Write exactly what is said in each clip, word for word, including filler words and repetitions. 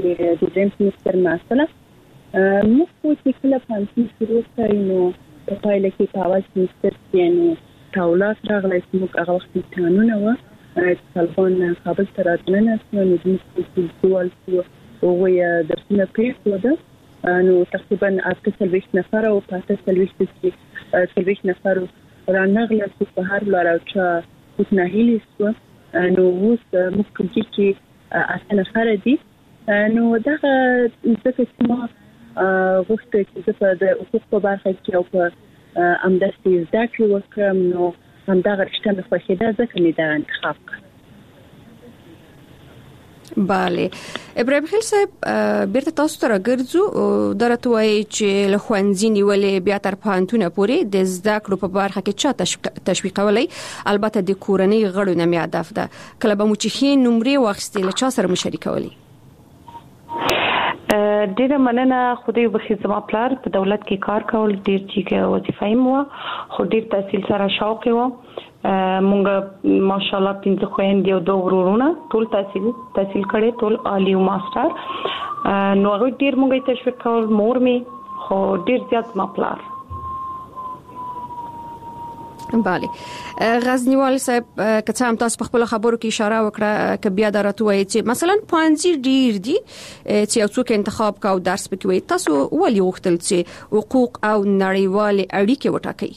د دریم سمستر محصله موږ چې کله پانسي شروع کړو نو په پایله کې په اول سمستر کې نو تاولات راغلي چې موږ هغه وخت امتحانونه و طالبان کابل ته راتلنه نو د مسلسل سوال او یا درسونه پیښ وده نو تقریبا اته سلويش نفر او پاته سلويش چې سلويش نفر رانغله په هر لار او چې نهیلی سو نو اوس ممکن چې اته نفر دي نو دا ځکه چې ما غوښته چې په د حقوق په برخه کې او په امدستي زده کړې وکړم نو همدغه رشته مې خوښېده ځکه مې دا انتخاب کړ. بله ابراهیم خیل صاحب بیرته تاسو ته راګرځو درته وایي چې له ښوونځي نیولې بیا تر پوهنتونه پورې د زده کړو په برخه کې چا تشویقولی البته د کورنۍ غړو نه مې هدف ده کله به مو چې ښې نمرې واخیستې له چا سره مو شریکولی؟ ډیره مننه خدای وبخښي زما پلار په دولت کې کار کول ډیر چې وظیفه یې مو خو ډیر تحصیل سره شوق و مونږ ماشاءالله پنځه خويندې او دوه ورونه ټول تحصیل تحصیل کړي ټول عالی او ماستر نو هغه ډیر مونږ ته تشویق کول مور می خو ډیر زیات ما پلار. بله غزنیوال صاحب که څه هم تاسو په خپل خبرو کې اشاره وکړه ک بیا درته وایي چې مثلا پانځي ډیر دي چې یو څوک انتخاب کا او درس پکې وي تاسو ولې وختل چې حقوق او نړیوال اړیکې وټاکئ؟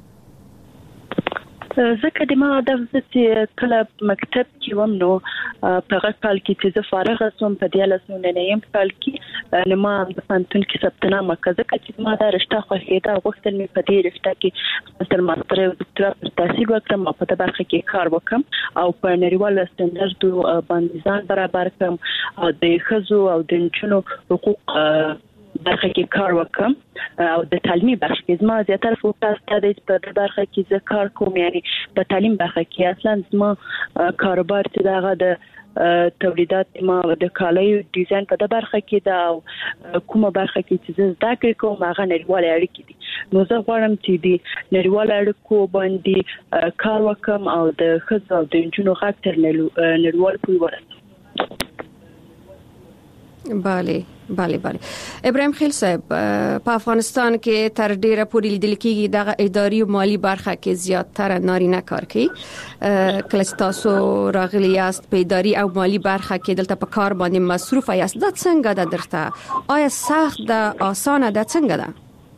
ځکه د ما هدف چې کله مکتب کې وم نو په هغه کال کې چې زه فارغه شوم په دیارلس نیم کال کې نو ما د پوهنتون کې ثبت نام وکړ ځکه چې ما دا رشته خوښېده غوښتل مې په دې رشته کې تر ماستر او دکتورا تحصیل وکړم او په دې برخه کې کار وکړم او په نړیوال سټنډرډ باندې ځان برابر کړم او د ښځو او د نجونو حقوق برخه کې کار وکم او د تعلیمي برخه کې زما زیاتره فوکس دی په برخه کې زه کار کوم یعنی په تعلیم برخه کې اصلا زما کاروبار چې دغه د تولیدات ما د کالیو ډیزاین په د برخه کې دا کومه برخه کې چې زده کړې کوم هغه نړیوال اړیکې دي نو زه غواړم چې د نړیوال اړیکو باندې کار وکم او د ښځو او د نجونو حق تر نړیوال پورې ورسوم. بله بله بله ابراهیم خیل صاحب په افغانستان کې تر ډیره پورې لیدل کېږي د اداري او مالی برخه کې زیاتره نارینه کار کوي کله چې تاسو راغلی یاست په اداري او مالی برخه کې دلته په کار باندې مصروف یاست دا څنګه ده درته آیا سخت ده آسانه ده څنګه ده؟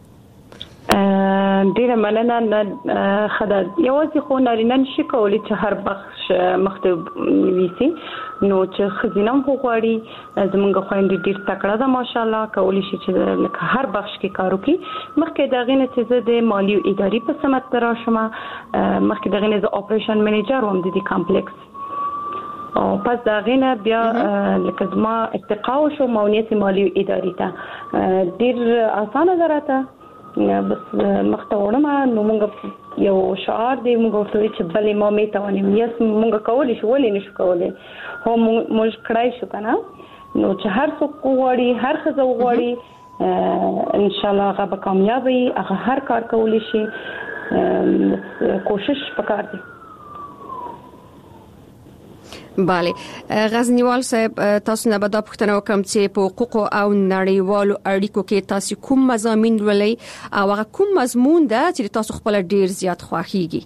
ډیره مننه خدای یوازې خو نارینه نشي کولی چې هر بخش مخته ویسي نو چې خزینه مو غواړي زمونږ خويندې ډیر تکړه ده ماشاءالله کولی شي چې لکه هر بخش کې کار وکړي مخکې دا غینه چې زه د مالی او اداري په سمت راشم مخکې دا غینه زه اپریشن منیجر وم د دې کمپلیکس او پس دا غینه بیا لکه زما ارتقا شو مونیت مالی او اداري ته ډیر اسانه درته بس مخته وړم نو موږ یو شعار دی موږ ورته چې بلې ما مې ته ونیم یس موږ کولای شو ولې نشو کولای هو موږ کړای شو کنه نو چې هر څوک وغواړي هر ښځه وغواړي ان شاء الله هغه به کامیاب وي هغه هر کار کولی شي کوشش وکړي. بله غزنیوال صاحب تاسو نه به دا پوښتنه وکم چې په حقوق او نړیوالو اړیکو کې تاسو کوم مضامین ولې او هغه کوم مضمون ده چې تاسو خپل ډیر زیات خوښیږي؟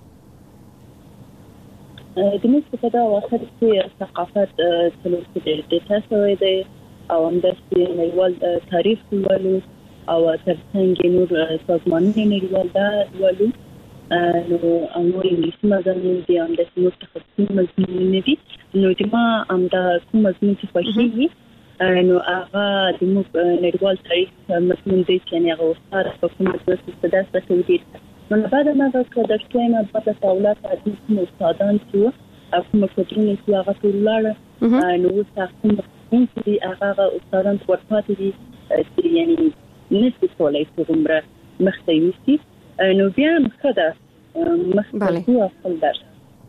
د موږ په دا وخت کې ثقافت څلور کې د تاسو دی او همداسې نړیوال تاریخ ولولو او ترڅنګ نور سازمانونه نړیوال دا ولولو نو امور انګلیسي مضامین دي هم د نور تخصصي مضامین دي نو چې ما هم دا کوم مضمون چې خوښیږي نو هغه د موږ نړیوال تاریخ مضمون دی چې هغه وساره په کوم څه څه داسې کوي نو بعد ما دا کډکټه نه په تاولات د کوم استادان چې کوم کډرونه چې هغه ټولار نو تاسو کوم چې هغه استادان ورپاتې دي چې یعنی نسبت کولای څومره مختلفي نو بیا مخده مخده خپل درس.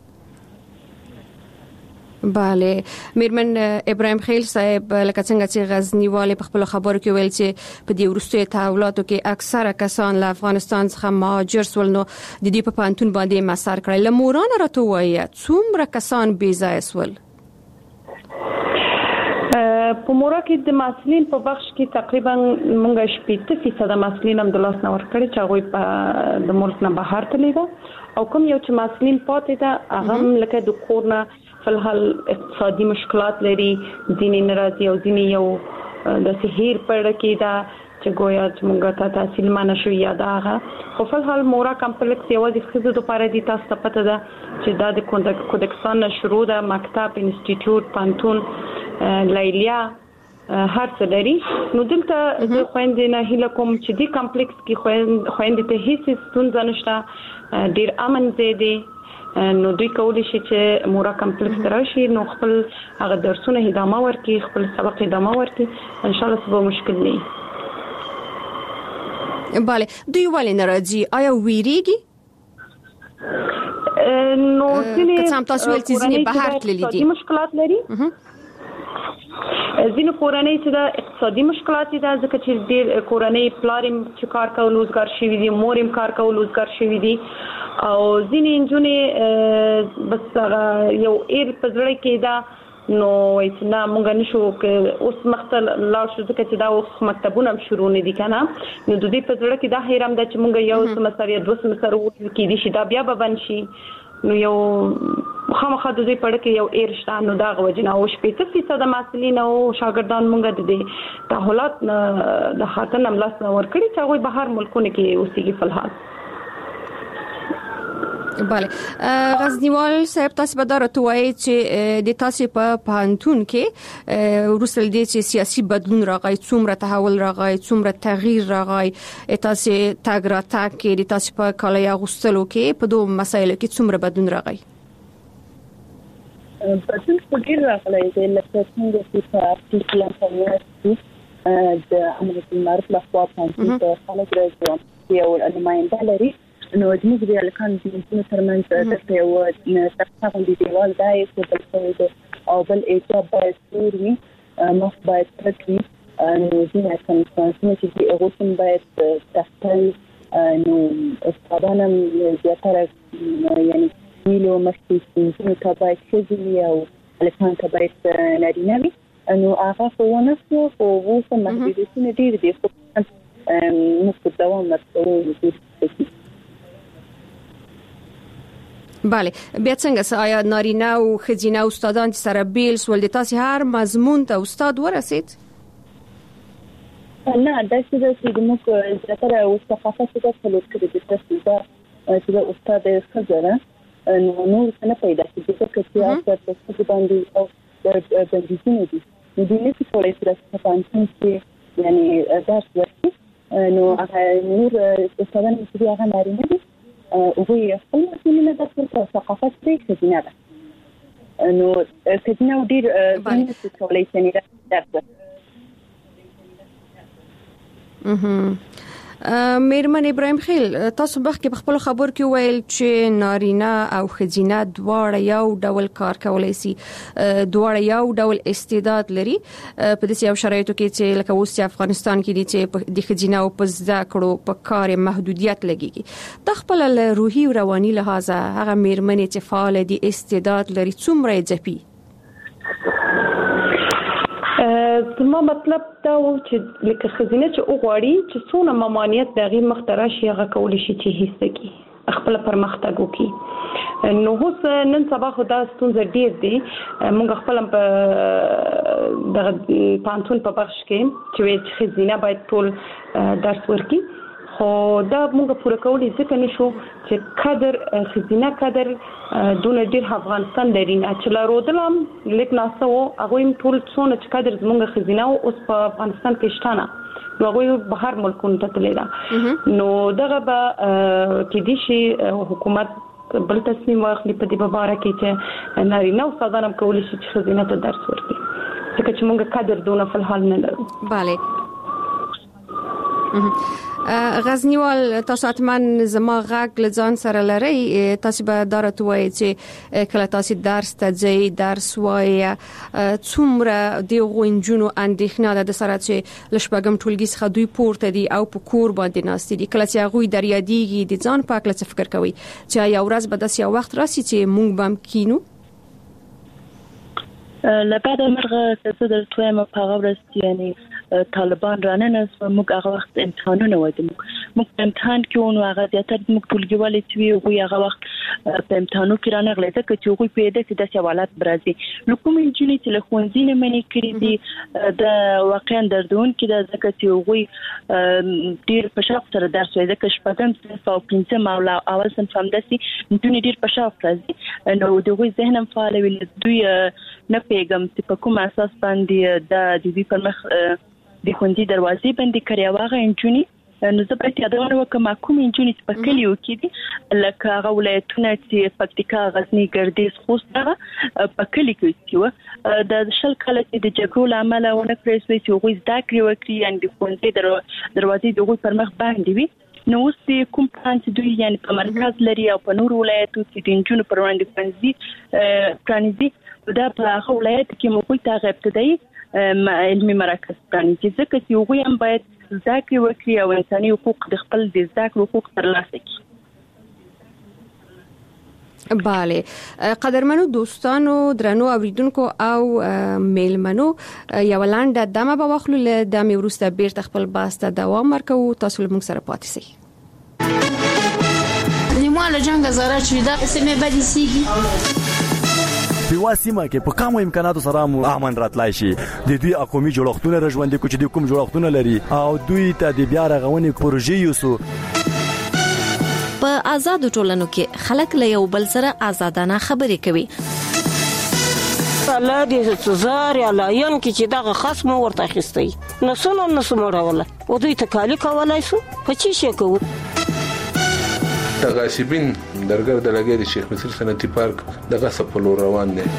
بله میرمن ابراهیم خیل صاحب لکه څنګه چې غزنیوال په خپل خبرو کې ویل چې په دې وروستي تحولاتو کې اکثره کسان له افغانستان څخه مهاجر سول نو د دې په پانتون باندې مسار کړل لموران راته وایي څومره کسان بې ځای سول؟ په مورا کې د محصلین په بخش کې تقریبا مونږ شپږ فیصد محصلین هم د لاس نور کړي چې هغه په د ملک نه بهر تللی دا او کوم یو چې محصلین پاتې ده هغه لکه د کورنا فلحال اقتصادي مشکلات لري ځینې ناراضي او ځینې یو د سهیر پر کې دا چې ګویا چې مونږ ته تحصیل مانه شو یا دا هغه خو فلحال مورا کمپلیکس یو د خزو د لپاره د تاسو ته پته ده چې دا د کودکستان شروع ده مکتب انسټیټیوټ پانتون لایلیا هر څه لري نو دلته د خويندې نه هیله کوم چې د کمپلیکس کې خويندې ته هیڅ ستونزه نشته ډیر امن دی نو دوی کولی شي چې مورا کمپلیکس راشي نو خپل هغه درسونه ادامه ورکړي خپل سبق ادامه ورکړي ان شاء الله سبا مشکل نه bale دوی ولې ناراضي آیا ویریږي نو ځینې که تاسو ول چې ځینې بهر تللي دي مشکلات لري ځینې کورنۍ چې دا اقتصادي مشکلات دي ځکه چې ډېر کورنۍ پلارم چې کار کول روزګار شوی دي مورم کار کول روزګار شوی دي او ځینې انجونې بس یو ایر په ځړې کې دا نو چې نه مونږ نشو کې اوس مختل لا شو ځکه چې دا اوس مکتبونه شروع نه دي کنه نو د دې په ځړې کې دا هیرم د چې مونږ یو سمستر یا دوه سمستر وکړو کې دي چې دا بیا به بن شي نو یو خامخا د دې پړ کې یو ایرشته نو دا غوښنه او شپږ فیصد د محصلین او شاګردان مونږ د دې تحولات د خاطر نملاس ور کړی چې هغه بهر ملکونه کې اوسېږي فلحال bale غزنیوال صاحب تاسو به درته وایي چې د تاسو په پانتون کې ورسل دي چې سیاسي بدلون راغی څومره تحول راغی څومره تغییر راغی تاسو تاګ را تاګ کې د تاسو په کالای غوستلو کې په دوه مسایلو کې څومره بدلون راغی بدلون ډیر راغلی دی لکه څنګه چې په افریقا کې د امریکا المعرف لخوا پانتون ته خلک راځي او نماینده لري نو د موږ د الکان د انسانو ترمنځ د یو تفاهم دي دیوال دای څه بل څه او بل ایجاب باید سوري مخ باید ترکي نو ځینې څنګه چې د اوسم باید تحتل نو استادانم زیاتره یعنی ویلو مشتي څنګه باید شذلی او الکان ته باید نارینه وي نو هغه په ونسو او وسه محدودیتونه ډیر دي خو نو دوام مسؤل bale بیا څنګه آیا نارینه او خزینه استادان سره بیل سول د تاسو هر مضمون ته استاد ورسید نه دا چې د موږ زیاتره او ثقافت ته څلور کړي د تاسو دا چې استاد خزره نو نور څه پیدا کیږي چې تاسو په باندې او د بندیزونه دي نو د نړۍ په اړه چې پانتون کې یعنی درس ورکړي نو هغه نور استادان چې هغه نارینه دي او هي خپل مسؤلیت د خپل ثقافت کې خدمت ده نو خدمت ډیر باندې څه کولای شي نه درته میرمن ابراهیم خیل تاسو بخ کې خپل خبر کې ویل چې نارینه او خزینه دواړه یو ډول کار کولای شي دواړه یو ډول استعداد لري په دې یو شرایطو کې چې لکه اوس افغانستان کې دي چې د خزینه او په زده کړو په کار محدودیت لګيږي د خپل روحي او رواني لحاظ هغه میرمن چې فعال دي استعداد لري څومره ځپي زما مطلب دا و چې لکه خزینه چې وګوري چې څونه ممانعت دغه مخترع شي هغه کول شي چې هیڅ کی خپل پرمختګ وکي نو اوس نن سبا خدا ستونزه ډیر دي موږ خپل په دغه پانتون په بخش کې چې خزینه باید ټول درس ورکړي خو دا موږ پوره کولای ځکه نشو چې قدر خزینه قدر دون ډیر افغانستان لري چې لارو دلم لیک ناسو هغه هم ټول څونه چې قدر زموږ خزینه اوس په افغانستان کې شته نو هغه بهر ملکونو ته تللی دا نو دغه به کې دي شي حکومت بل تصمیم واخلي په دې باره کې چې نارینه او سادانم کولای شي چې خزینه ته درس ورکړي ځکه چې موږ قدر دون په حال نه لرو bale غزنیوال تاسو اتمن زما غږ لزان سره لري تاسو به درته وایي چې کله تاسو درس ته ځئ درس وایي څومره د غونجونو اندېښنه ده سره چې لشبګم ټولګي څخه دوی پورته دي او په کور باندې ناست دي کله چې هغه د ریاضیږي د ځان پاک لڅ فکر کوي چې یو ورځ به داسې یو وخت راسي چې مونږ بم کینو لبعد مرغه څه درته وایم په هغه ورځ یعنی طالبان رانه موږ هغه وخت امتحانونه ودیم موږ امتحان کې ونو هغه زیاتره موږ ټولګیوالې چې وي هغه وخت په امتحانو کې رانه غلې ځکه چې هغه په دې کې د سوالات برازي نو کوم انجینی چې له ښوونځي نه منې کړې دي د واقعا دردون کې د ځکه چې هغه ډیر په شاف سره درس وایي ځکه شپږم صنف او پنځم او اول صنف هم داسي نو ډیر په شاف راځي نو دوی ذهن هم فعال وي دوی نه پیغام چې په کوم اساس باندې د دې پر مخ د خوندي دروازې باندې کړیا واغه انجونی نو زه به یادونه وکم کوم انجونی په کلیو کې دي لکه هغه ولایتونه چې پکتیکا غزنی ګردیز خوست هغه په کلی کې و د شل کله چې د جګړو لامل ونه پریس وي چې هغه زده کړی وکړي ان د خوندي دروازې دغه پر مخ باندې وي نو اوس کوم پلان چې دوی یعنی په مرکز لري او په نور ولایتو کې د انجونو پر وړاندې پنځي پرانیزي دا په هغه ولایت کې موږ ته ابتدایي علمي مراکز پرانیزي ځکه چې هغوی هم باید زده کړې وکړي او انساني حقوق د خپل د زده کړې حقوق ترلاسه کړي. بله قدرمنو دوستانو درنو اوریدونکو او میلمنو یو لاندې دمه به واخلو له دمه وروسته بیرته خپل بحث ته دوام ورکوو تاسو له موږ سره پاتې شئ. نیمه جنگ زاره چې دا سمې بدې سیږي په واسمه کې په کومو امکاناتو سره مو امن راتلای شي د دوی اقومي جوړښتونه رژوندې کو چې د کوم جوړښتونه لري او دوی ته د بیا رغونې پروژې یوسو په آزاد ټولنو کې خلک له یو بل سره آزادانه خبرې کوي الله دې څزار یا لاین کې چې دغه خصم ورته اخیستي نو څنګه نو سموروله او دوی ته کالی کولای شو په چی شي کوو تغاسبین درګر د لګې د شیخ مصر صنعتي پارک دغه سپلو روان دي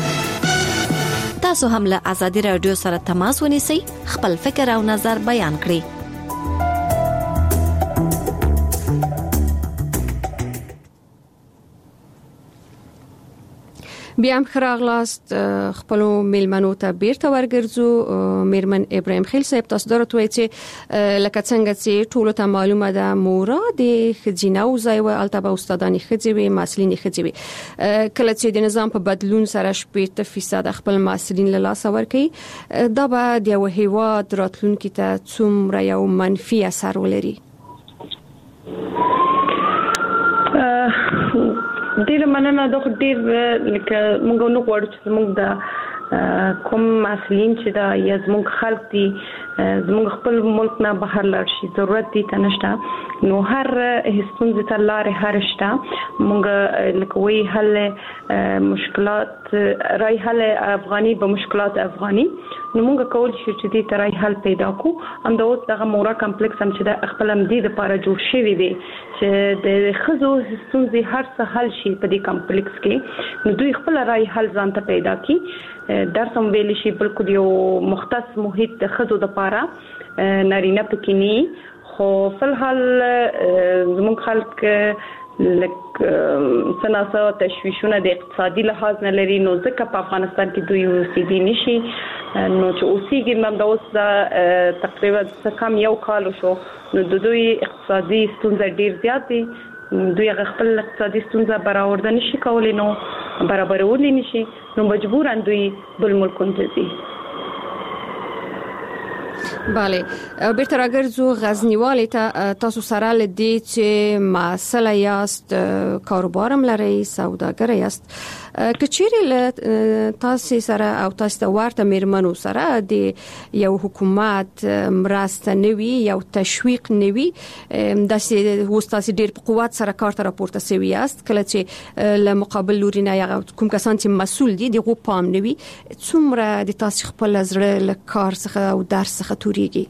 تاسو هم له آزادي رادیو سره تماس ونیسئ خپل فکر او نظر بیان کړئ. بیا هم خراغلاست خپلو میلمنو ته بیرته ورګرځو میرمن ابراهیم خیل صاحب تاسو درته وایي چې لکه څنګه چې ټول ته معلومه ده مورا د خځینه او ځای او التبه استادانی خځې وي مسلین خځې وي کله چې د نظام په بدلون سره شپږ فیصد خپل مسلین له لاس ورکي دا به د یو هیواد راتلونکي ته څومره یو منفي اثر ولري. ډیر مننه د ډیر لکه موږ نو غواړو چې موږ د کوم مسلین چې دا یا زموږ خلک دي زموږ خپل ملک نه بهر لاړ شي ضرورت دي تنشته نو هر هیڅ ته لارې هر شته موږ لکه وی حل مشکلات رای حل افغاني به مشکلات افغاني نو موږ کول شو چې دې ترای حل پیدا کو هم د اوس دغه مورا کمپلیکس هم چې د خپل هم دې لپاره جوړ شوی دی چې د خزو ستونزې هر څه حل شي په دې کمپلیکس کې نو دوی خپل رای حل ځان ته پیدا کی درس هم ویل شي بالکل یو مختص محیط د خزو د لپاره نارینه پکینی خو فلحال زموږ خلک لک سناسه تشویشونه د اقتصادي لحاظ نه لري نو ځکه په افغانستان کې دوی اوسېدي نشي نو چې اوسېږي نو د اوس تقریبا څه کم یو کال شو نو د دوی اقتصادي ستونزې ډیر زیات دي دوی خپل اقتصادي ستونزې برابر نشي کولای نو برابرول نشي نو مجبورن دوی بل ملکونو ته ځي. بله بیرته راګرځو غزنیوالي ته تاسو سره لدی چې مسله یاست کاروبارم لري سوداګر یاست کچېری تاسو سره او تاسو ته ورته میرمنو سره د یو حکومت مرسته نوي یو تشویق نوي د تاسو ډیر په قوت سره کار ته راپورته سوي است کله چې له مقابل لوري نه کوم کسان چې مسول دي دغه پام نوي څومره د تاسو خپل زړه له کار څخه او درس څخه توريږي.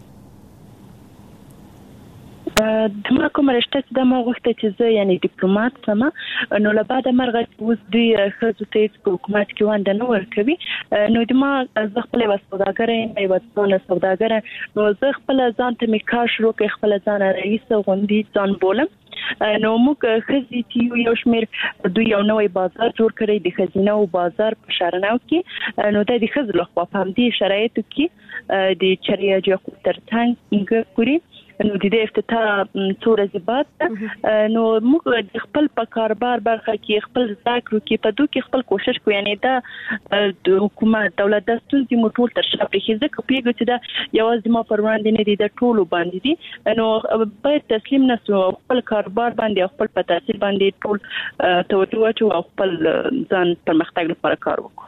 د ما کوم رشته چې د ما غوښته چې زه یعنی ډیپلوماټ سم نو له بعد مرغه اوس دوی خزو ته په حکومت کې وانده نو ورکوي نو د ما زه خپل وسوداګر یم یو څونه سوداګر نو زه خپل ځان ته می کار شروع کړ خپل ځان رئیس غوندي ځان بولم نو موږ خزي چې یو شمیر دوی یو نوې بازار جوړ کړی د خزینه او بازار په شارناو کې نو د خزو له خوا په دې شرایطو کې د چریاجو ترڅنګ پوری نو د دې افتتاح څو ورځې بعد نو موږ د خپل په کاروبار برخه کې خپل ذکر کې په دوه کې خپل کوشش کوو یعنی دا د حکومت دولت د ستونزې موټول تر شا پرې ځکه پیګو چې دا یوازې ما پر وړاندې نه دي د ټولو باندې دي نو باید تسلیم نشو خپل کاروبار باندې خپل په تاثیر باندې ټول توجه واچو او خپل ځان پرمختګ لپاره کار وکړو.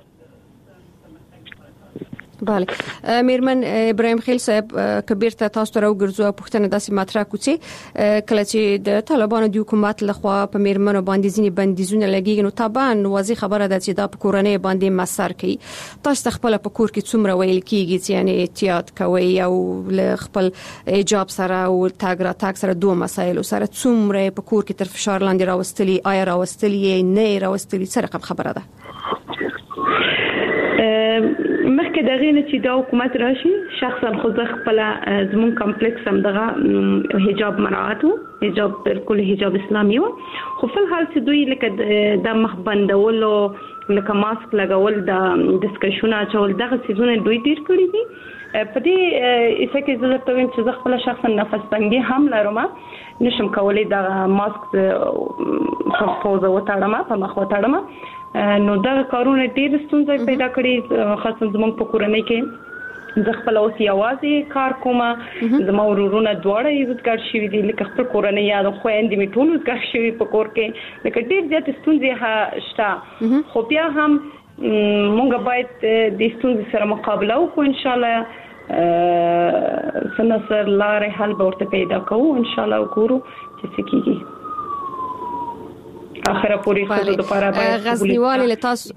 بله میرمن ابراهیم خیل صاحب کبیر ته تاسو راو ګرځو پښتنه داسې مطرح کوچی کله چې د طالبانو د حکومت لخوا په میرمنو باندې ځینې بندیزونه لګیږي نو طبعا واضح خبره ده چې دا په کورنۍ باندې مسر کوي. تاسو خپل په کور کې څومره ویل کیږي چې یعنی احتیاط کوي او خپل حجاب سره او تاګ را تاګ سره دوه مسایل سره څومره په کور کې تر فشار لاندې راوستلي آیا راوستلي نه راوستلي څه رقم خبره ده؟ مخکې دغه نه چې دا حکومت راشي شخصا خو زه خپل زمون کمپلیکس هم دغه حجاب مراعات حجاب بالکل حجاب اسلامي و خو په حال چې دوی لکه د مخ بندولو لکه ماسک لګول د ډسکشن اچول دغه سيزونه دوی ډیر کړی دي په دې ایسه کې زه ته وایم چې زه خپل شخصا نفس تنګي هم لرم نشم کولای د ماسک په پوزه وتاړم په مخ وتاړم نو دا کارونه ډېر ستونزې پیدا کړې خاصه زموږ په کورنۍ کې زه خپل اوس یوازې کار کوم زما ورورونه دواړه عزتګار شوي دي لکه خپل کورنۍ یا د خويندې می ټول عزتګار شوي په کور کې لکه ډېر زیات ستونزې ها شته خو بیا هم موږ باید د ستونزې سره مقابله وکړو ان شاء الله سنصر لارې حل به ورته پیدا کوو ان شاء الله وګورو چې څه کیږي. اخره پوری خود د لپاره باید غزنیوال له تاسو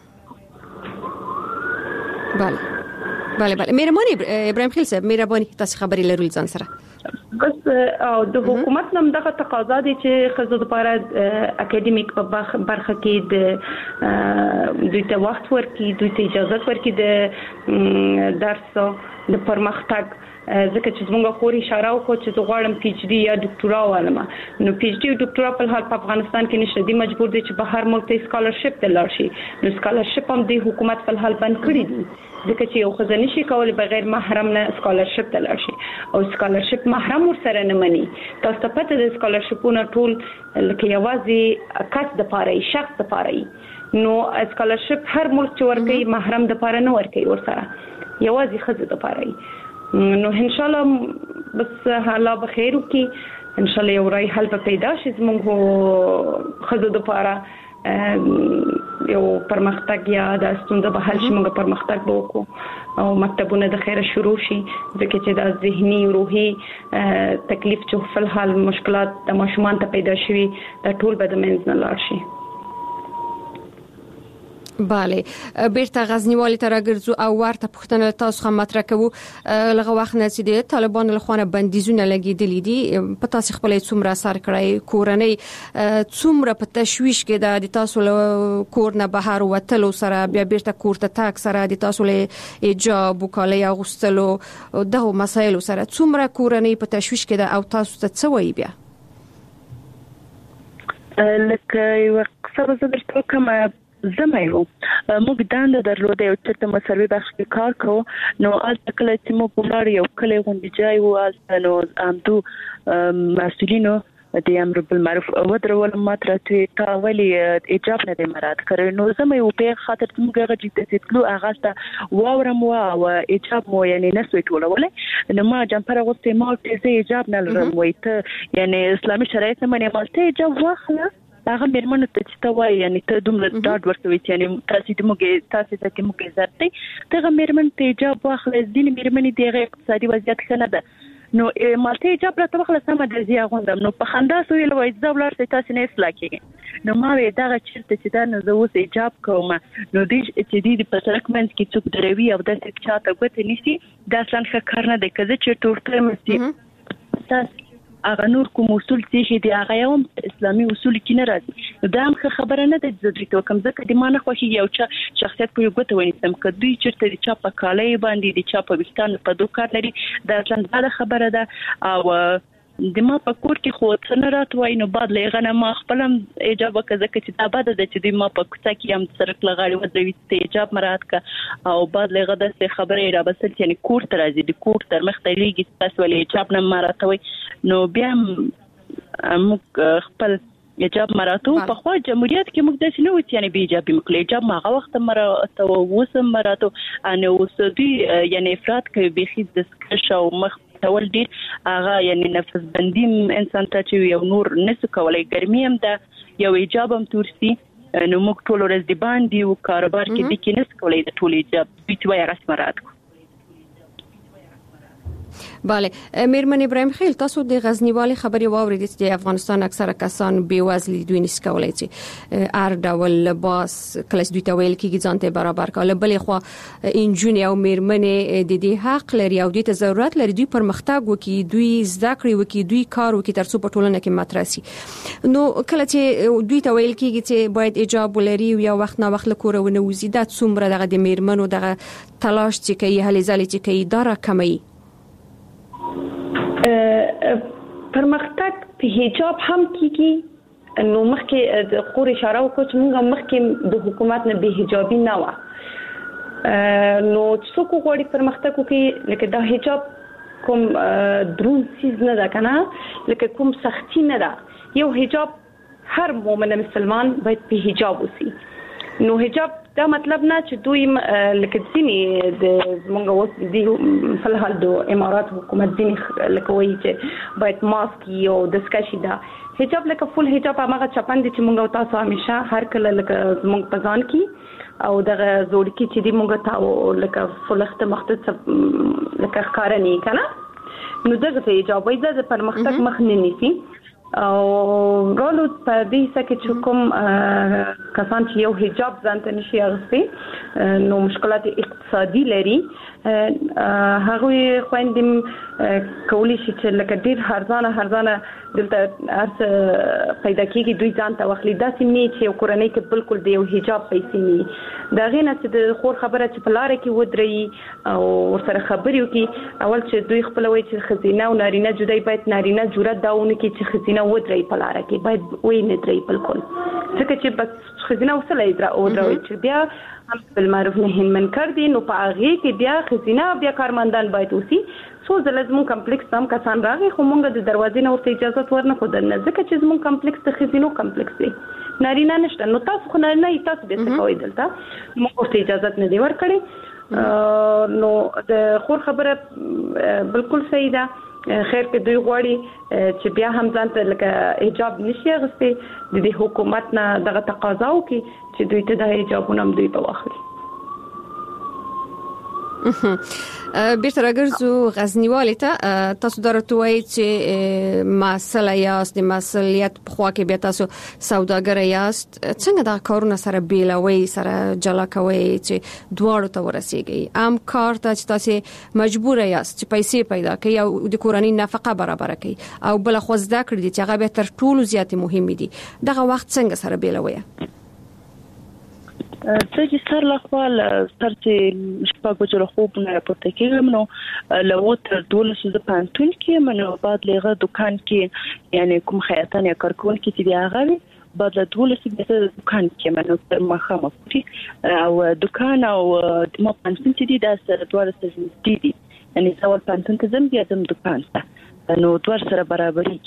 بله بله بله مهرباني ابراهیم خیل صاحب مهرباني تاسو خبري لرول ځان سره بس او د حکومت نم دغه تقاضا دي چې خزو د لپاره اکیډمیک په برخه کې د دوی ته وخت ورکړي دوی ته اجازه ورکړي د درس د پرمختګ ځکه چې زموږ خوري اشاره وکړه چې زه غواړم پی ایچ ډي یا ډاکټورا والم نو پی ایچ ډي او ډاکټورا په حال په افغانستان کې نشته دي مجبور دي چې بهر ملک ته سکالرشپ ته لاړ شي نو سکالرشپ هم د حکومت په حال بند کړی دي ځکه چې یو خزانه شي کول بغیر محرم نه سکالرشپ ته لاړ شي او سکالرشپ محرم ور سره نه مني تاسو ته پته د سکالرشپونو ټول لکه یوازې کس د پاره شخص د پاره نو سکالرشپ هر ملک چې ورکوي محرم د پاره نه ورکوي ور سره یوازې خزه د پاره نو ان شاء الله بس حالا بخیر وکي ان شاء الله یو راي حل به پیدا شي زموږ خزه د پاره یو پرمختګ یا د ستونزې به حل شي موږ پرمختګ وکړو او مکتبونه د خیره شروع شي ځکه چې د ذهني روحي تکلیف چې په حال مشکلات د ماشومان ته پیدا شوي د ټول به د منځ نه لاړ شي. بله بیرته غزنیوالي ته راګرځو او ورته پوښتنه تاسو هم مطرح کوو لغه وخت نه چې د طالبانو له خوا بندیزونه لګیدلې دي په تاسو خپل څومره اثر کړی کورنۍ څومره په تشويش کې د تاسو له کور نه بهر وتلو سره بیا بیرته کور ته تاک سره د تاسو له حجاب وکالي اغوستلو دغه مسایل سره څومره کورنۍ په تشويش کې او تاسو ته څه وایي بیا لکه یو څه به درته کوم زما یو موږ دانده درلوده یو چې تم سروي بخش کې کار کوو نو آل کله چې موږ ولر یو کله غونډه جای و نو امدو مسؤلینو د امر بالمعروف او درول ماتره ته ولی ایجاب نه د مراد کړو نو زما یو په خاطر موږ غږی ته تلو اغاسته واورم او ایجاب مو یعنی نسوي ټولول نو ما جمپر غوسته ما ته ایجاب نه لرم وای ته یعنی اسلامي شرایط نه منې مالته ایجاب واخله هغه میرمنو ته چې تا وایي یعنی ته دومره ډاډ ورکوي چې یعنی تاسو د موږ تاسو ته کې موږ عزت دی ته میرمن ته ایجاب واخله ځینې میرمنې دغه اقتصادي وضعیت ښه نه ده نو مالته ایجاب راته واخله سم د زیه غوندم نو په خندا سویل وای ځولار ته تاسو نه اصلاح کیږي نو ما وی دغه چیرته چې دا نه زه اوس ایجاب کوم نو دې چې دې په سرک منځ کې څوک دروي او د څه چاته ګوت نيسي دا څنګه ښه کار نه دی کزه چې ټورته مستي تاسو هغه نور کوم اصول چې دی هغه هم اسلامي اصول کې نه راځي دا هم خبره نه ده چې دوی ته کوم ځکه د مانه خوشي یو چې شخصیت په یو ګوت ونیسم که دوی چیرته د چا په کالای باندې د چا په وستان په دوه کار لري دا څنګه خبره ده او د ما په کور کې خو څنګه راتوي نو بعد لغه ما خپلم ایجاب وکړه چې دا بده د چې د ما په کوڅه کې هم سرک لغاړي ودوي ته ایجاب مراد کا او بعد لغه د خبرې را بسل یعنی کور تر ازي د کور تر مخ ته لګي تاسو ولې ایجاب نه مراتوي نو بیا موږ خپل ایجاب مراتو په خو جمهوریت کې موږ د شنو یعنی بي ایجاب موږ ایجاب ماغه وخت مراتو وسم مراتو ان وسدي یعنی افراد کوي بيخي د سکشو مخ تول ډیر هغه یعنی نفس بندیم انسان ته چې یو نور نسو کولای ګرمي هم ده یو ایجاب هم تورسي نو موږ ټول ورځ دی باندې او کاروبار کې د کې نس کولای د ټول ایجاب بیت وای رسمرات بله میرمن ابراهیم خیل تاسو د غزنیوالي خبري واوریدئ چې افغانستان اکثره کسان بې وزلي دوی نس کولای چې هر ډول لباس کلاس دوی ته ویل کېږي ځانته برابر کول بلې خو انجونی او میرمنې د دې حق لري او د ته ضرورت لري دوی پرمختګ وکړي دوی زده کړې وکړي دوی کار وکړي ترڅو په ټولنه کې مطرح شي نو کله چې دوی ته ویل کېږي چې باید ایجاب ولري او یو وخت نه وخت له کور ونه وزي د څومره دغه د میرمنو دغه تلاش چې کوي هلي ځلې چې کوي دا راکمي پرمختګ په حجاب هم کیږي نو مخکې د خور اشاره وکړه چې موږ مخکې د حکومت نه به حجابي نه و نو څوک غواړي پرمختګ وکړي لکه دا حجاب کوم درون سیز نه ده کنه لکه کوم سختی نه ده یو حجاب هر مؤمن مسلمان باید په حجاب وسی نو حجاب دا مطلب نه چې دوی لکه ځینې د موږ اوس د فلحال د امارات حکومت ځینې لکه وایي چې باید ماسک یو د سکشي دا حجاب لکه فول حجاب هغه چپن دي چې موږ تاسو همیشه هر کله لکه موږ پزان کی او دغه زوړ کی چې دی موږ تاسو لکه فلخت مختص لکه ښکارنی کنه نو دغه حجاب وایي د پرمختګ مخ نه نیسي او رولو په دې سکه چې کوم کسان چې یو حجاب ځانته نشي اغوستي نو مشکلات اقتصادي لري هغه خويندم کولی شي چې لکه ډیر هرځانه هرځانه دلته ارڅ پیدا کیږي دوی ځانته واخلي داسې نه چې کورنۍ کې بالکل دی یو حجاب پیسې نه دا غینه چې د خور خبره چې په لار کې ودرې او ورسره خبرې وکي اول چې دوی خپل وایي چې خزینه او نارینه جدای باید نارینه جرأت داونه کې چې خزینه ودرې په لار کې باید وې نه درې بالکل ځکه چې بس خزینه وسله ایدرا او دروي چې بیا هم بالمعروف نهي منکر دي نو په هغه کې بیا خزینه بیا کارمندان باید وسی سو زلزمون کمپلیکس هم کسان راغی خو مونږ د دروازې نه ورته اجازه ورنه خو دنه ځکه چې زمون کمپلیکس د خزینو کمپلیکس دی نارینه نشته نو تاسو خو نه تاسو به څه کوئ دلته مونږ ورته اجازه نه دی ورکړي نو د خور خبره بالکل صحیح ده خیر کې دوی غواړي چې بیا هم ځانته لکه حجاب نشي غوستي د حکومت نه دغه تقاضا وکړي چې دوی ته د حجابونه هم دوی په واخلي بیرته راګرځو غزنیوالي ته تاسو درته چې مسله یاست د مسولیت په خوا کې بیا تاسو سوداګر یاست څنګه دا کارونه سره بیلوي سره جلا کوي چې دواړو ته ورسیږي ام کار ته چې تاسو مجبور یاست چې پیسې پیدا کړئ او د کورنۍ نفقه برابر کړئ او بل خو زده کړئ چې هغه به تر ټولو زیات مهم دي دغه وخت څنګه سره بیلوي څه چې سر له خپل سر چې شپږ بجو خوب نه راپورته کېږم نو لو تر دولس د پانتون کې منو بعد لغه دکان کې یعنی کوم خیاطان یا کارکون کې چې دی هغه بعد له دولس د دکان کې منو تر مخامه پوري او دکان او د مو پانتون چې دی د سره دوه سره دي یعنی څول پانتون ته زم بیا زم دکان ته نو دوه سره برابرۍ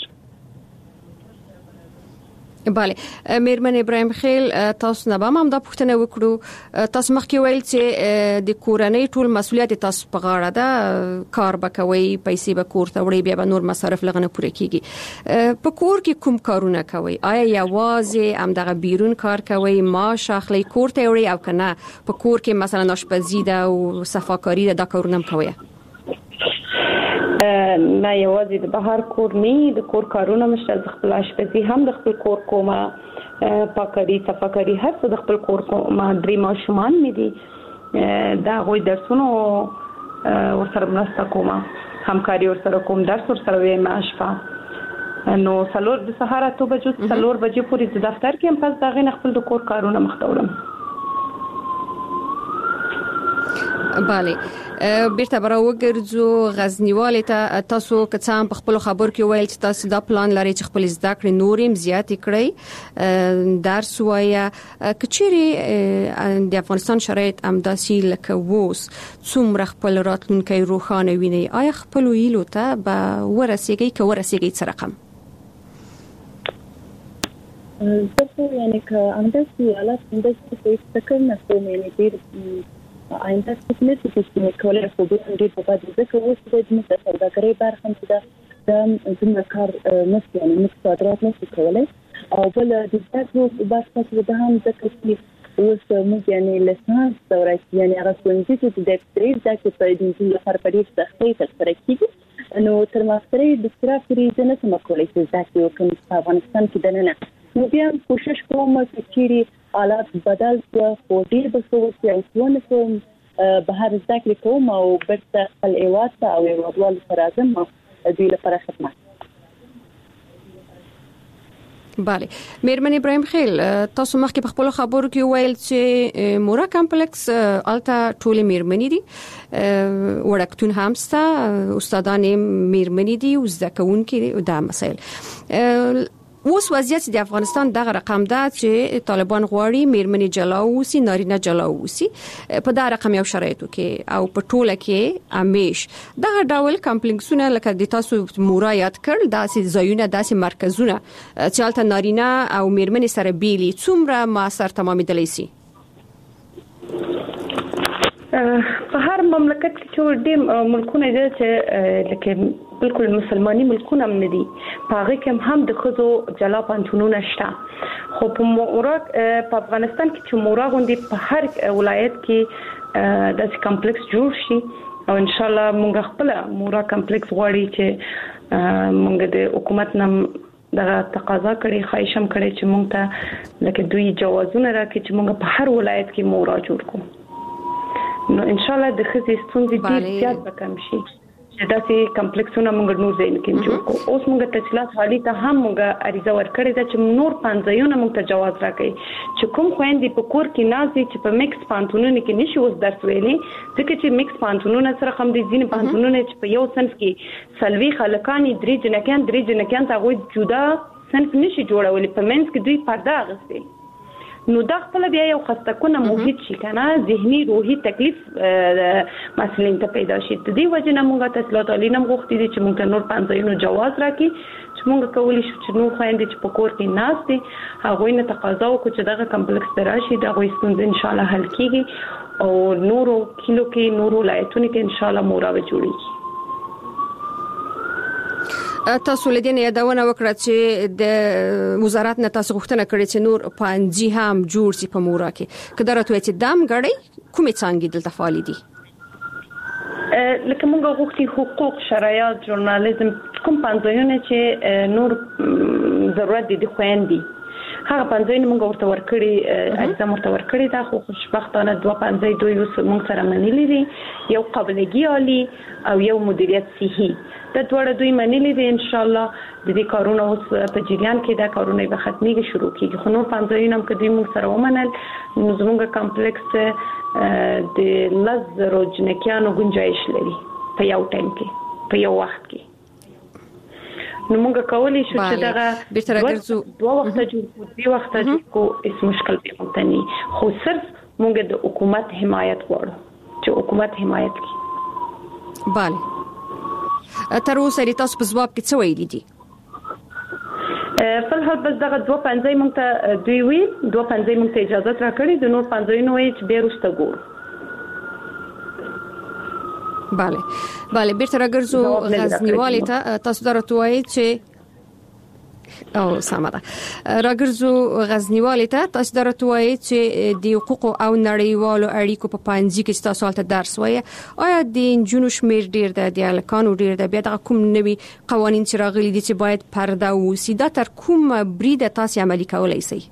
بله میرمن ابراهیم خیل تاسو نه به هم دا پوښتنه وکړو تاسو مخکې ویل چې د کورنۍ ټول مسولیت تاسو په غاړه ده کار وکوي پیسې به کور ته وړي بیا به نور مصارف لغنه پوره کیږي په کور کې کوم کارونه کوي آیا یوازې هم دغه بیرون کار کوي معاش اخلي کور ته وړي او کنه په کور کې مثلا آشپزي ده او صفاکاری ده دا کارونه هم کوي نه یوازې د بهر کور نه د کور کارونه مشته د خپل آشپزي هم د خپل کور کومه پاکري صفاکاری هر څه د خپل کور کومه درې ماشومان مې دي دا غوي درسونو ورسره مرسته کومه همکاري ورسره کوم درس ورسره وې ماشفا نو څلور د سهار ته بجو څلور بجې پورې د دفتر کې هم پس دا غي خپل د کور کارونه مختورم bale بیرته برا وګرځو غزنیوالې ته تاسو که څه هم په خپل خبر کې ویل چې تاسو دا پلان لري چې خپل زده کړې نورم زیات کړئ درس وایا کچېری د افغانستان شرایط امداسي لکه ووس څومره خپل راتلونکي روښانه ویني آیا خپل ویلو ته به ورسیږي که ورسیږي څه رقم زه یعنی که امداسي حالات امداسي په فکر نه کوم یعنی ډیر آینده څه چې کولای شو د دې په اړه د څه اوس د دې سوداګرۍ برخه چې دا د کار نشي یعنی موږ صادرات نشو کولای او بل د تاسو برخه چې د هم د کسي اوس موږ یعنی لسانس دورې یعنی هغه څنګه چې د تدریس د کې په دې لپاره په دې سختۍ تر کېږي نو تر ماستري د استراکري د نه سم کولای چې ځکه یو کوم په افغانستان کې دننه نو بیا کوشش کوم چې حالات بدل شو خو ډیر به څه وشي او څونه کوم بهر ذکر کوم او برته خپل ایوات او ایوادوال سره اعظم دوی لپاره خدمت bale مېرمن ابراهيم خیل تاسو مخکې په خپل خبرو کې ویل چې مورا کمپلیکس التا ټول مېرمنې دي وړکتون همستا استادان مېرمنې دي او ځکهونکي دا مسایل اوس وضعیت د افغانستان دغه رقم ده چې طالبان غواړي مېرمنې جلا ووسي نارینه جلا ووسي په دا رقم یو شرایطو کې او په ټوله کې امیش دغه ډول کمپلیکسونه لکه د تاسو مورا یاد کړل داسې ځایونه داسې مرکزونه چې الته نارینه او مېرمنې سره بیلي څومره معاصر تمامېدلی سي په هر مملکت کې چې ډېر ملکونه دي چې لکه بالکل مسلماني ملکونه هم ندي پاغه کې هم د خزو جلا پانتونونه شته خو په مورا په افغانستان کې چې مورا غونډي په هر ولایت کې د کمپلیکس جوړ شي او ان شاء الله موږ خپل مورا کمپلیکس غواړي چې موږ د حکومت نم دغه تقاضا کړي خواهشم کړي چې موږ ته لکه دوی جوازونه راکړي چې موږ په هر ولایت کې مورا جوړ کړو نو ان شاء الله د خزې ستونزې ډېر زیات وکم شي چې داسې کمپلیکسونه موږ نور ځای کې جوړ کوو اوس موږ تفصیلات حالي ته هم موږ اړیزه ورکړې ده چې نور پنځایونه موږ ته جواز راکړي چې کوم خويندې په کور کې نازي چې په میکس پانتونونه کې نشي اوس درس ویلي ځکه چې میکس پانتونونه سره هم دي ځین پانتونونه چې په یو صنف کې سلوي خلکانی درې جنکیان درې جنکیان ته غوي جدا صنف نشي جوړولې په منځ کې دوی پرده اغستې نو دا خپل بیا یو خستکونه محیط شي کنه ذهني روحي تکلیف مسلین ته پیدا شي د دې وجه نه موږ ته تعلیم غوښتي دي چې موږ نور پنځایونو جواز راکړي چې موږ کولی شو چې نور خويندې چې په کور کې ناس دي هغه نه تقاضا وکړي چې دغه کمپلیکس تراشي دا غوښتنه ستونزې ان شاء الله حل کیږي او نورو کیلو کې نورو ولایتونو کې ان شاء الله مورا به جوړیږي تاسو لیدنه یادونه وکړه چې د وزارت نه تاسو غوښتنه کړې چې نور پنځه هم جوړ شي په مورا کې کله راته چې دام غړي کومې څنګه دلته فعال دي لکه موږ غوښتي حقوق شرایط ژورنالیزم کوم پنځونه چې نور ضرورت دي خويندې هغه پنځونه موږ ورته ورکړي اجازه ورته ورکړي دا خو خوشبختانه دوه پنځه دوی موږ سره منلي دي یو قابلیت عالی او یو مدیریت صحي د دوړه دوی منلي دي ان شاء الله د دې کارونه اوس په جریان کې دا کارونه به ختميږي شروع کیږي خو نور پنځه هم کدي موږ سره ومنل نو زموږ کمپلیکس د لزرو جنکیانو گنجائش لري په یو ټایم کې په یو وخت کې نو موږ کولی شو چې دغه دوه وخت جوړ دی وخت کو هیڅ مشکل به متني خو صرف موږ د حکومت حمایت غواړو چې حکومت حمایت کوي bale تر اوسه لري تاسو په ځواب کې څه ویلي دي په هر بس دغه دوه پنځه مونږ ته دوی وی دوه پنځه مونږ ته اجازه راکړي د نور پنځه نو هیڅ بیرسته ګور bale bale بیرته راګرځو غزنیوالې ته تاسو درته وایي چې او سمه ده راګرځو غزنیوالې ته تاسو درته وایي چې د حقوق او نړیوالو اړیکو په پانځي کې تاسو حالت درس وایي آیا د جنو شمیر ډیر ده د الکانو ډیر ده بیا د کوم نوي قوانين چې راغلي دي چې باید پرده وسی دا تر کوم برید تاسو عملي کولای شئ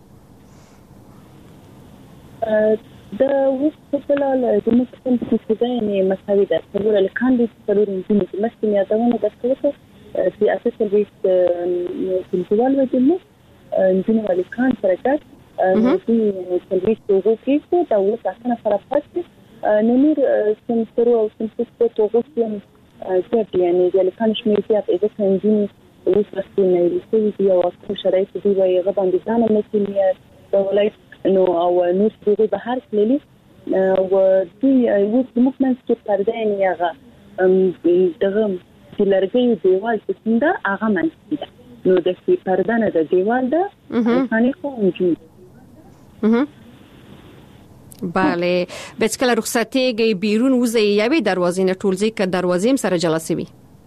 د وسپلال د مستقیم څخه مساوي ده څلور الکان دي څلور انجینر چې مخکې یادونه ده چې في أساس البيت في الجوال وجمه نجينا والكان فرقات في البيت وجو كيسو دولت عشان فرقات نمیر سنترو او سنترو توغوسیم زیاد یعنی ځکه شمیر زیات اذا كان جني وصلت لنا يسوي او شرایط دی وي غبن دي ځان مسؤلیت دولت انه او نوس دی بهر کلی و دوی یو موږمنټ کې پردین یغه دغه چې لرګي دیوال څنګه هغه منځي نو د سی پردانه د دیوال ده ثاني کومجي بله بسکله رخصتیږي بیرون وزي یوي دروازې نه ټولځي ک دروازې سره جلسوي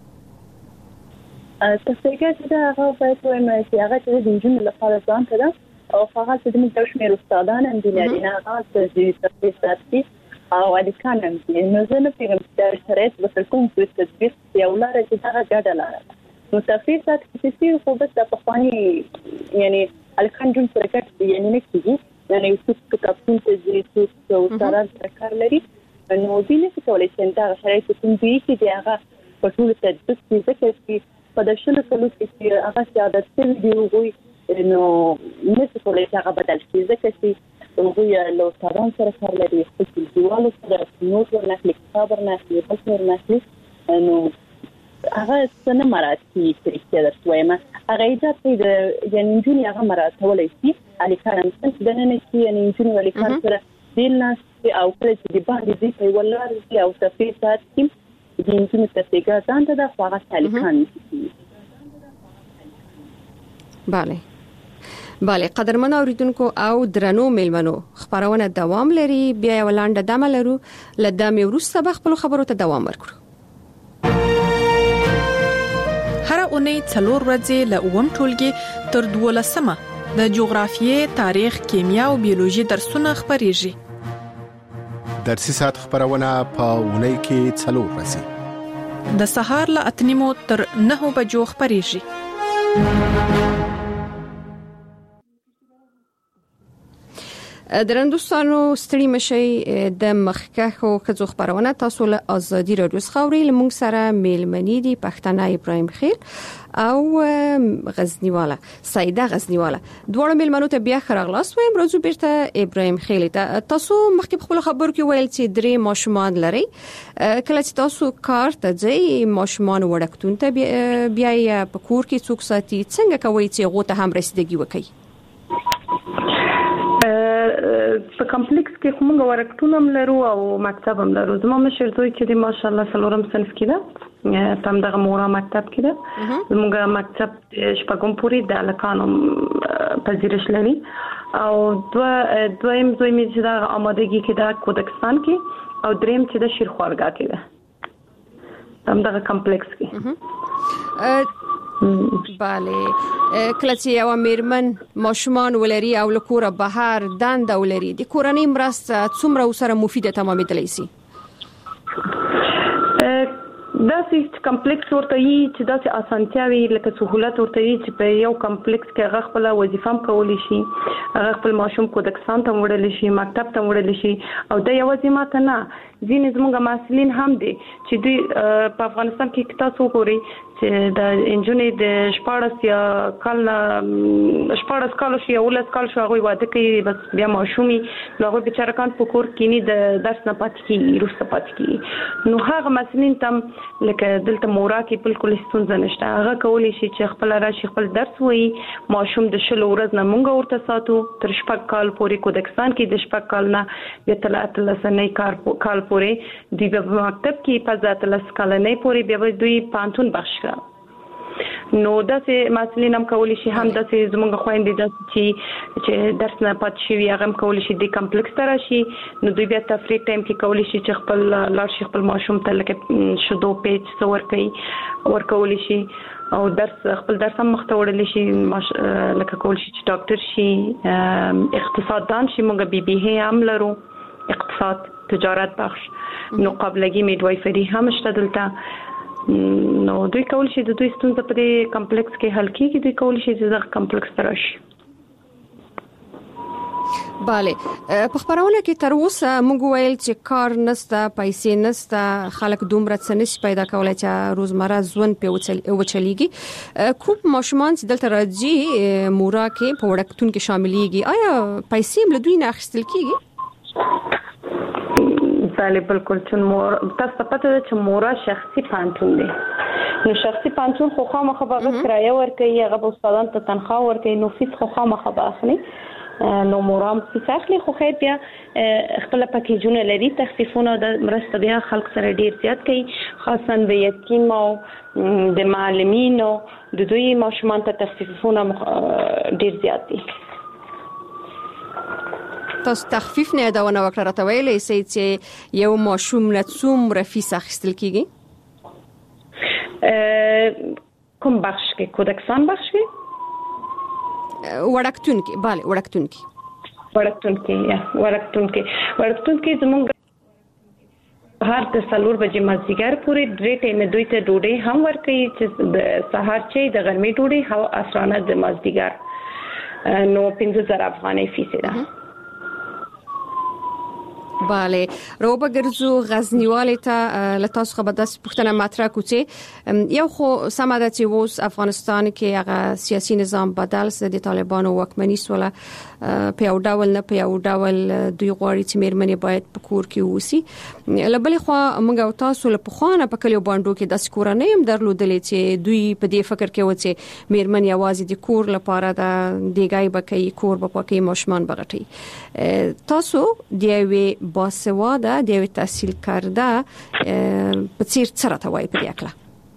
تاسو کې دا هغه په توګه چې هغه چې د جون لپاره ځان ته او هغه چې د مشمیر استادان هم دي نه هغه چې تاسو او الیکان هم دي نو زه نه پیغام چې شرایط به کوم څه تدبیر یو لار چې هغه ګډه لار نو تاسو چې چې خو بس په خواني یعنی الیکان جون سره کټ یعنی نه کیږي یعنی څه کتابتون ته ځي څه او سره کار لري نو دې نه کولای چې دا شرایط کوم دي چې هغه په ټول تدبیر چې په دښنه کلو کې هغه عادت څه دی وګوي نو نشي کولای چې هغه بدل شي ځکه چې وګوي له تاران سره کار لري خو چې دیوالو سره نور ورناخلي کتاب ورناخلي بس ورناخلي نو هغه څنګه مراتي چې درته ما هغه ایجاد د یعنی جونی هغه مراتولای شي الیکان څنګه دنه چې یعنی جونی الیکان سره دل نه او کله چې دی باندې دی په ولر او تفصیل ساتي د انجن تفصیلات ځان ته د خواغه الیکان bale bale قدرمن اوریدونکو او درنو میلمنو خبرونه دوام لري بیا ولاند دمه لرو لدامه ورسته بخپل خبرو ته دوام ورکړو هر اونۍ څلور ورځې له اووم ټولګي تر دولسمه د جغرافیې تاریخ کیمیا او بیولوژي درسونه خبريږي درسي سات خبرونه په اونۍ کې څلور ورځې د سهار له اتنیمو تر نهو بجو خبريږي درندوستانو ستړي مشي د مخکخو خزو خبرونه تاسو له ازادي رادیو خوري لمونږ سره میلمنې دي پښتنه ابراهيم خیل او غزنیواله سیده غزنیواله دوه میلمنو ته بیا خرغلاس وایم روزو بیرته ابراهيم خیل تاسو مخکې خپل خبرو کې ویل چې درې ماشومان لري کله چې تاسو کار ته ځئ ماشومان وړکتون ته بیا په کور کې څوک ساتي څنګه کوي چې غوته هم رسیدګي وکړي په کمپلیکس کې کومه ورکتون هم لرو او مکتب هم لرو زما مشر زوی چې دی ماشاءالله سلورم صنف کې ده تم دغه مورا مکتب کې ده موږ مکتب شپږم پوری د الکانو پذیرش لري او دو دویم زوی مې چې د آمادګي کې ده کودکستان کې او دریم چې د شیرخوارګا کې ده تم دغه کمپلیکس کې bale کله چې یو میرمن ماشومان ولري او لکوره بهر دند ولري د کورنۍ مرسته څومره سره مفیده تمامېدلی شي دا چې کمپلیکس ورته یي چې دا چې اسانتیاوي لکه سہولت ورته یي چې په یو کمپلیکس کې هغه خپل وظیفه هم کولی شي هغه خپل ماشوم کودکستان ته وړل شي مکتب ته وړل شي او دا یو ځما ته نه ځینې زموږ مسؤلین هم دي چې دوی په افغانستان کې تاسو وګورئ چې د انجونې د شپاړس یا کال شپاړس کال شي او لس کال شو هغه واده کوي بس بیا ماشومي هغه بیچاره کان په کور کې نه د درس نه پاتې کیږي روسته پاتې کیږي نو هغه مسؤلین تم لکه دلته مورا کې بالکل ستونزه نشته هغه کولی شي چې خپل راشي خپل درس وایي ماشوم د شل ورځ نه مونږ ورته ساتو تر شپږ کال پورې کودکستان کې د شپږ کال نه د تلات لسنې کار کال پورې د مکتب کې په ذات لس کال نه پورې بیا دوی پانتون بخښ نو داسې مسؤلین هم کولی شي هم داسې زموږ خويندې داسې چې چې درس نه پات شي هغه هم کولی شي د کمپلیکس تر شي نو دوی بیا تفریح ټایم کې کولی شي چې خپل لار شي خپل ماشوم ته لکه شدو پیج څور کوي ور کولی شي او درس خپل درس هم مخته وړل شي لکه کولی شي چې ډاکټر شي اقتصاد دان شي موږ بي بي هم لرو اقتصاد تجارت بخش نو قبلګي میډوایفري هم شته دلته نو دوی کول شي د دوی ستونزه په کمپلیکس کې حل کیږي دوی کول شي چې د کمپلیکس تراشي bale په خبرونه کې تر اوسه موږ ویل چې کار نسته پیسې نسته خلک دومره څه نشي پیدا کولای چې روزمره ژوند په وچلېږي کوم ماشومان چې دلته راځي مورا کې په وړکتون کې شاملېږي آیا پیسې هم له دوی نه اخیستل کیږي بله بالکل چې مور تاسو پته ده چې مورا شخصي پانتون دی نو شخصي پانتون خو خامخا به کرایه ورکوي هغه به استادان ته تنخواه ورکوي نو فیس خو خامخا به اخلي نو مورام فیس اخلي خو خیر بیا خپل پکیجونه لري تخفیفونه د مرسته بیا خلک سره ډیر زیات کوي خاصا د یتیم او د معلمینو د دوی ماشومان ته تخفیفونه ډیر زیات دي تاسو تخفیف نه دا ونه وکړه راته ویلې سي چې یو ماشوم له څومره فیس اخیستل کیږي کوم بخش کې کودکستان بخش کې وړکتون کې bale وړکتون کې وړکتون کې یا وړکتون کې وړکتون کې زموږ هر د سلور بجې مازدیګر پورې درې ټیمه دوی ته ډوډۍ هم ورکوي چې د سهار چای د غرمې ډوډۍ او اسرانه د مازدیګر نو پنځه زره افغانۍ فیس ده bale روبه ګرځو غزنیوالې ته لتاسو خبر داس پښتنه مطرح کوڅه یو خو سماده چې اوس افغانستان کې هغه سیاسي نظام بدل سره د طالبانو واکمنۍ سره په یو ډول نه په یو ډول دوی غواړي چې مېرمنې باید په کور کې ووسي لبلې خو موږ او تاسو له پخوانه په کلیو باندې کې د کورنۍ هم درلودلې چې دوی په دې فکر کې و چې مېرمنې یوازې د کور لپاره د دیګای بکې کور په پاکي ماشومان بغټي تاسو دی باسواده د تحصیل کرده په څیر څه راته وایي په دې اړه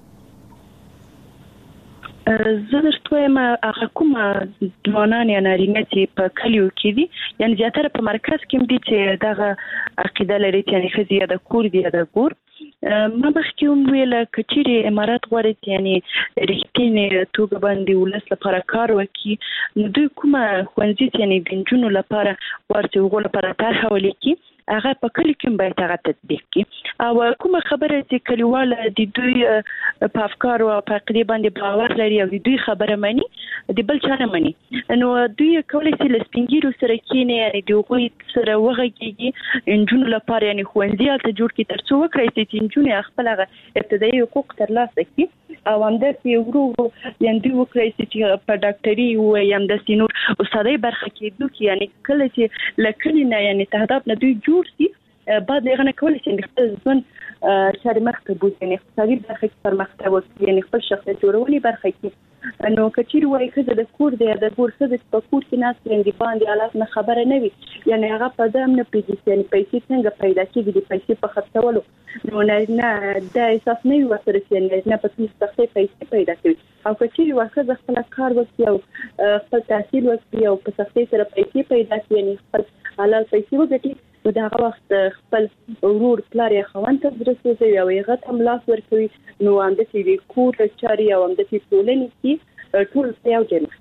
زه درته وایم هغه کومه ځوانان یا نارینه چې په کلیو کې دي یعنی زیاتره په مرکز کې دي چې دغه عقیده لري چې یعنی ښځې د کور دی د کور ما مخکې هم ویل کچېرې امارات غواړي یعنی رښتینې توګه باندې ولس لپاره کار وکړي نو دوی کومه ښوونځي یعنی د نجونو لپاره ورته هغو لپاره طرحه ولیکي هغه په کلی کې باید هغه تطبیق کړي او کومه خبره چې کلیواله د دوی په افکار او په عقیده باندې باور لري او د دوی خبره مانی د بل چا نه مانی نو دوی کولای شي لسپینګیرو سره کېنه یعنی د غوي سره وغږیږي انجونو لپاره یعنی خوندې ته جوړ کی ترڅو وکړي چې انجونو خپل ابتدایي حقوق ترلاسه کړي او همداسې ورو یعنی دوی وکړي چې په ډاکټري او همداسې نور استادۍ برخه کې دوی یعنی کله چې لکه نه یعنی تهداب نه دوی جوړ شي بعد لغه نه کولای شي خپل ځوان شاري مخته بوت یعنی اقتصادي برخه کې پرمختګ وکړي یعنی خپل شخصیت جوړولي برخه کې نو کچیر وای خزه د کور دی د کور څه د کور کې ناس یعنی باندې حالات نه خبره نه وي یعنی هغه په دام نه پیږي یعنی پیسې څنګه پیدا کیږي د پیسې په خرڅولو نو نه د احساس نه وي سره یعنی نه په څه څه پیسې پیدا کوي او کچیر وای خزه خپل کار وکړي او خپل تحصیل وکړي او په سختۍ سره پیسې پیدا کوي یعنی خپل حلال پیسې وګټي نو دا هغه وخت خپل ورور پلار یې خوند ته درسوي او هغه ته ملاس ورکوي نو اند چې کور چاري او اند چې ټولنې کې ټول یو ځای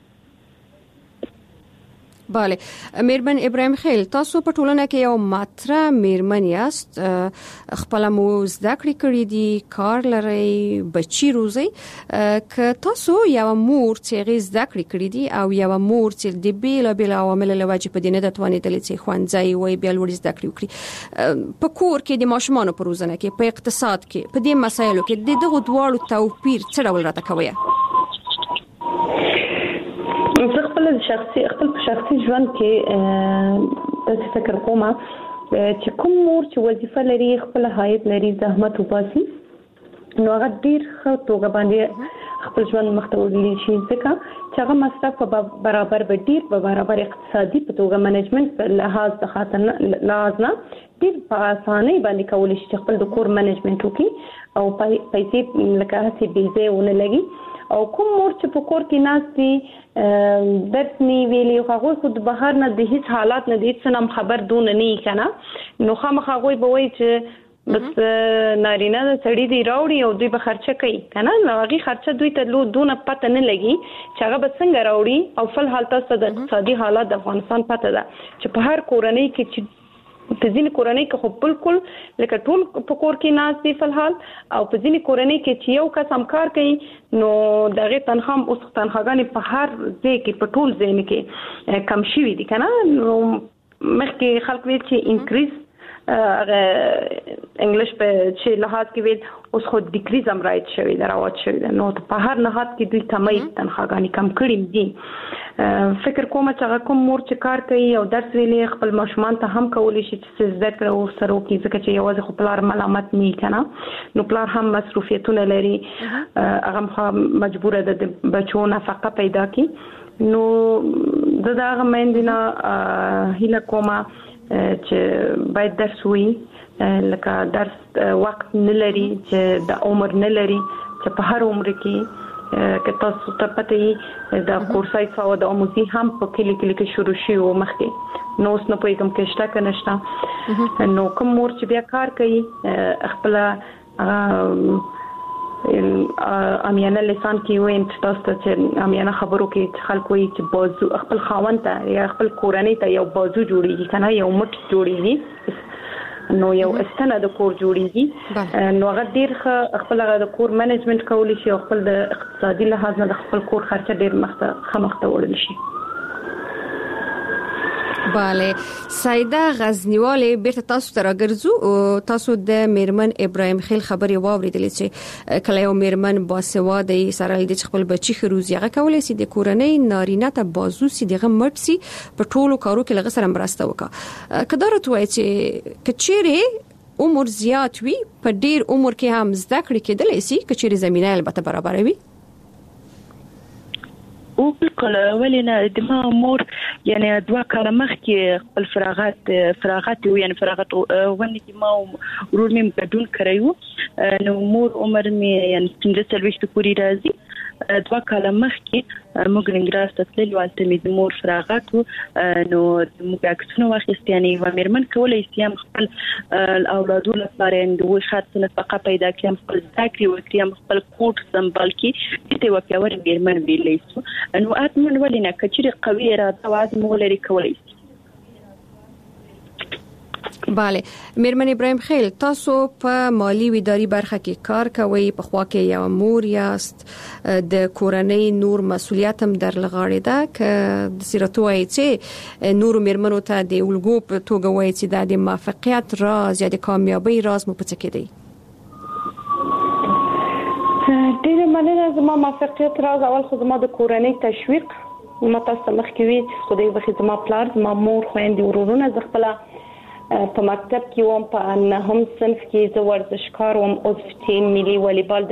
bale مېرمن ابراهیم خیل تاسو په ټولنه کې یو ماتره مېرمن یاست خپل مو زده کړې کړې دي کار لري بچی روزي ک تاسو یو مور چې غي زده کړې کړې دي او یو مور چې د بیل بیل عوامل له وجې په دینه د توانې دلې چې خوانځي وي بیل وړي زده کړې وکړي په کور کې د ماشومان په روزنه کې په اقتصاد کې په دې مسایلو کې د دغه دواړو توپیر څه ډول راته کوي خپل شخصي خپل شخصي ژوند کې د فکر کومه چې کوم مور چې وظیفه لري خپل حایت لري زحمت وباسي نو هغه ډیر ښه توګه باندې خپل ژوند مخته وړي شي ځکه چې هغه مصرف په برابر به ډیر په برابر اقتصادي په توګه منیجمنت په لحاظ د خاطر لحاظ نه ډیر په اسانۍ باندې کولی شي خپل د کور منیجمنت وکړي او پیسې لکه هڅې بيزه ونه لګي او کوم مور چې په کور کې ناستي درس نی ویلي هغه خود بهر نه د هیڅ حالات نه د هیڅ نم خبر دون نه کنه نو خامخ هغه به وای چې بس نارینه د سړی دی راوړي او دوی به خرچه کوي کنه نو هغه خرچه دوی ته لو دون پته نه لګي چې هغه به څنګه راوړي او فل حالت تاسو د اقتصادي حالات د افغانستان پته ده چې په هر کورنۍ کې چې په ځینې کورنۍ کې خو بالکل لکه ټول په کور کې ناز دي فلحال او په ځینې کورنۍ کې چې یو کس هم کار کوي نو دغه تنخواه اوس تنخواګانې په هر ځای کې په ټول ځای کې کم شوي دي کنه نو مخکې خلک وی چې انکریز هغه انګلیش په چې لحاظ کې وید اوس خو ډیکریز هم رائټ شوی دا راوت شوی نو په هر نهاد کې دوی کمای تنخواګانی کم کړي دي فکر کوم چې هغه کوم مور چې کار کوي او درس ویلي خپل ماشومان ته هم کولی شي چې زده کړه او سره کوي ځکه چې یوازې خپل پلار ملامت نه کنه نو پلار هم مسؤلیتونه لري هغه مجبور ده د بچو نفقه پیدا کړي نو دا هغه مېندنه هیله کومه چې باید درس وي لکه درس وخت نه لري چې د عمر نه لري چې په هر عمر کې که تاسو ته پته یې د کورسای څو د اموزي هم په کلی کلی کې شروع شي او مخکې نو اوس نه پوهیږم کې شته که نشته نو کوم مور چې بیا کار کوي خپل امیانه لسان کې ویم چې تاسو ته چې امیانه خبرو کې خلک وایي چې بازو خپل خاوند ته یا خپل کورنۍ ته یو بازو جوړیږي کنه یو مټ جوړیږي نو یو استنه د کور جوړیږي نو هغه ډیر خپل هغه د کور مینجمنت کولی شي او خپل د اقتصادي لحاظ نه خپل کور خرچه ډیر مخته خمخته وړل شي bale سایده غزنیواله بیرته تاسو ته راګرځو تاسو د میرمن ابراهیم خیل خبري واوریدلې چې کله یو میرمن باسواده سره د خپل بچی خروزي هغه کولای سي د کورنۍ نارینه ته بازو سي دغه مټ سي په ټولو کارو کې لغه سره مرسته وکړه کدارت وای چې کچيري عمر زیات وي په ډیر عمر کې هم زده کړې کېدلې سي کچيري زمينه البته برابر وي او بالکل ولینه د ما مور یعنی دوا کاله مخکې خپل فراغت فراغت یعنی فراغت ونی کې ما ورور مې بدون کړیو نو مور عمر مې یعنی څنګه سرویس پوری راځي دوا کاله مخکې موږ انګراس ته تللو البته مې د مور فراغت نو موږ اکسنو واخیست یعنی و میرمن کولای سي خپل اولادو لپاره د خاص نفقه پیدا کړي خپل ذکر وکړي خپل کوټ سمبال کړي ته وکړ میرمن ویلې سو نو اتمن ولینه کچري قوي اراده واز مولري کولای bale میرمن ابراهیم خیل تاسو په مالی ویداری برخه کې کار کوي په خوا کې یو مور یاست د کورنۍ نور مسولیت هم در لغاړې ده ک د سیرتوي چې نور میرمنو ته د ولګو په توګه وایي چې د موفقیت راز یا د کامیابی راز مو پڅ کېدی ډیره مننه زما موفقیت راز اول خو زما د کورنۍ تشویق متاسف مخکوي خدای بخي زما پلار زما مور خويندې ورورونه ز خپل په مکتب کې وم په نهم صنف کې زه ورزشکار وم او ټیم ملي والیبال